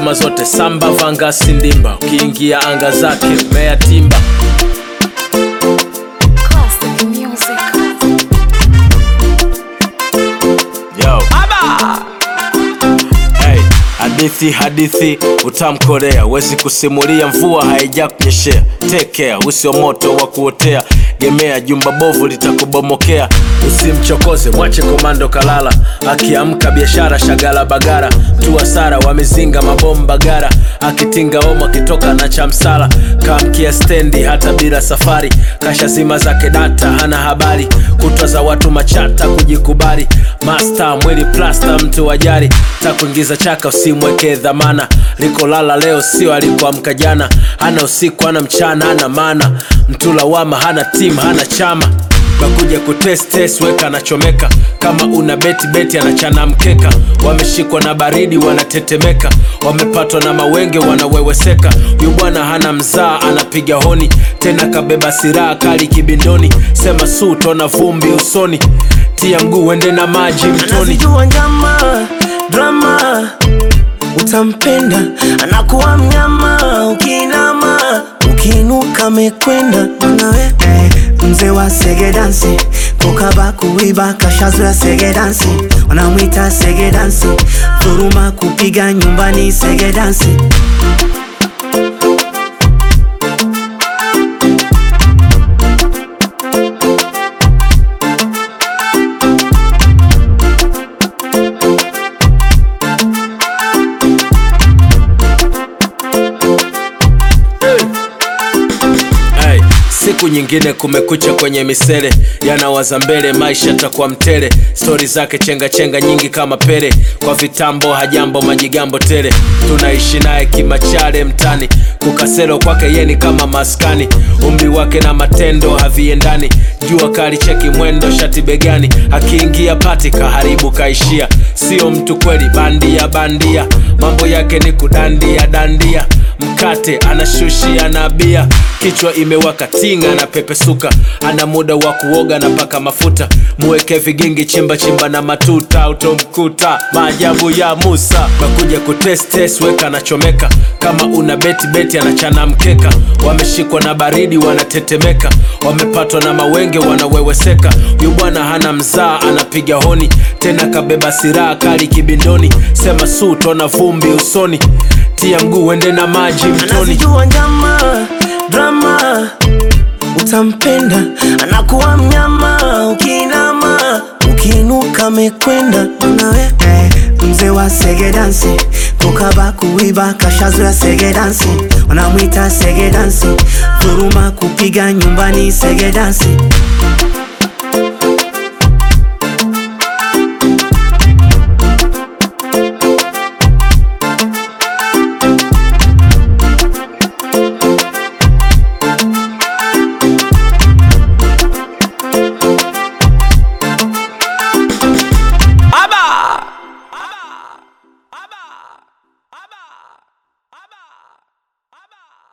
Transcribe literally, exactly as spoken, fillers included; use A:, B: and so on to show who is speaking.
A: ngoma zote samba vanga sindimba, ukiingia anga zake mea timba. Yo Aba! Hey, hadithi hadithi utamkorea, wezi kusimulia mvua haija kunyeshea. Take care, usio moto wa kuotea, gemea jumba bovu litakubomokea. Usimchokoze, mwache komando kalala, akiamka biashara shagala bagara. Mtu hasara wamezinga mabomba gara, akitinga oma kitoka na chamsala. Kamkia stendi hata bila safari, kasha zima zake data hana habari. Kutwa za watu machata kujikubali, master mwili plaster mtu wajari. Takuingiza chaka usimweke dhamana, liko lala leo sio alikuamka jana. Hana usiku hana mchana hana mana, mtu lawama hana team hana chama. Bakuja kutest test weka anachomeka, kama una beti beti anachana mkeka. Wameshikwa na baridi wanatetemeka, wamepatwa na mawenge wanaweweseka. Yu bwana hana mzaa anapiga honi, tena kabeba silaha kali kibindoni. Sema su tona vumbi usoni, tia mguu wende na maji mtoni.
B: Anazijua njama, drama, utampenda, anakuwa mnyama. Ukinama, ukinuka mekwenda. Hey, mzee wa sege dansi, kukaba kuiba kashazoea sege dansi. Wanamwita sege dansi, dhuruma kupiga nyumbani sege dansi.
A: Siku nyingine kumekucha kwenye misele, yanawaza mbele maisha takuwa mtele. Story zake chenga chenga nyingi kama pere, kwa vitambo hajambo majigambo tele. Tunaishi naye kimachale mtani, kukaselo kwake yeni kama maskani. Umri wake na matendo haviendani, jua kali cheki mwendo shati begani. Akiingia pati kaharibu kaishia, sio mtu kweli bandia bandia. Mambo yake ni kudandia dandia, mkate anashushi anabia. Kichwa imewaka tinga na pepesuka, ana muda wa kuoga na paka mafuta. Muweke vigingi chimba chimba na matuta, utomkuta maajabu ya Musa. Bakuja kutest test weka anachomeka, kama una beti beti anachana mkeka. Wameshikwa na baridi wanatetemeka, wamepatwa na mawenge wanaweweseka. Yu bwana hana mzaa anapiga honi, tena kabeba silaha kali kibindoni. Sema su tona vumbi usoni, tia mguu wende na maji mtoni.
B: Anazijua njama, drama, utampenda, anakuwa mnyama. Ukinama, ukinuka mekwenda. Hey, mzee wa sege dansi, kukaba kuiba kashazoea sege dansi. Wanamwita sege dansi, dhuruma kupiga nyumbani sege dansi.